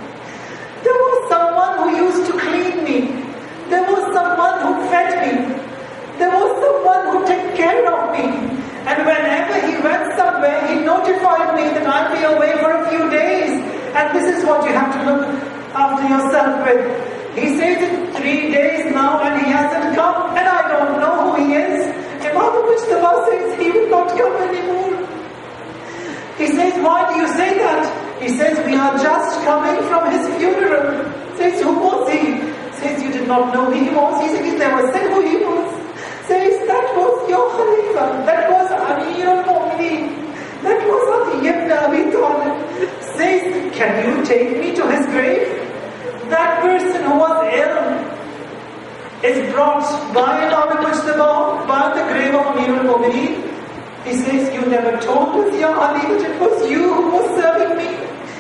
There was someone who used to clean me. There was someone who fed me. There was someone who took care of me. And whenever he went somewhere, he notified me that I'll be away for a few days. And this is what you have to look after yourself with. He says it's three days now and he hasn't come. And I don't know who he is. Imam al-Mujtaba says he will not come anymore. He says, why do you say that? He says, we are just coming from his funeral. Says, who was he? Says, you did not know who he was. He says, there was said who he was. Says, that was your Khalifa. That was Amir al-Mu'mineen. That was Ali ibn Abi Talib. Says, can you take me to his grave? That person who was ill is brought by Imam al-Mujtaba, by the grave of Amir al-Mu'mineen. He says, you never told us, Ya Ali, that it was you who was serving me.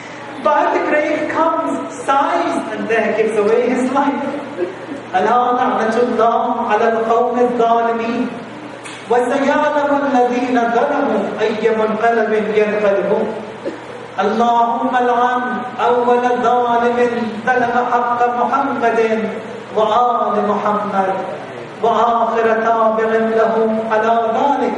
By the grave comes, sighs, and there gives away his life. أَلَا نَعْنَةُ اللَّهِ عَلَى الْقَوْمِ الظَّالِمِينَ وَسَيَعْلَمُ الَّذِينَ ظَلَمُوا أَيَّ مُنْقَلَبٍ يَنْقَلِبُونَ اللهم العن أول ظالم ظلم حق محمد وآل محمد وآخر تابع له على ذلك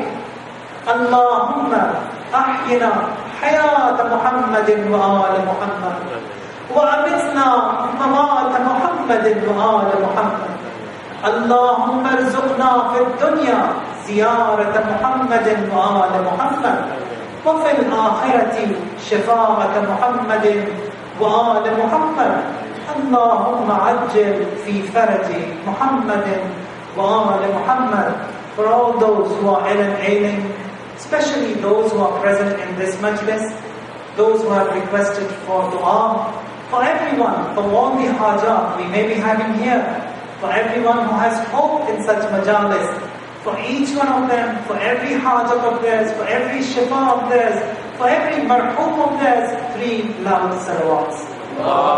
اللهم أحينا حياة محمد وآل محمد وأمتنا ممات محمد وآل محمد اللهم ارزقنا في الدنيا زيارة محمد وآل محمد وفي الآخرة شفاعة محمد وآل محمد اللهم عجل في فرج محمد وآل محمد. For all those who are ill and ailing, especially those who are present in this majlis, those who have requested for dua, For everyone, for all the hajat we may be having here, for everyone who has hope in such majalis, for each one of them, for every hajat of theirs, for every shifa of theirs, for every marhum of theirs, three loud salawats.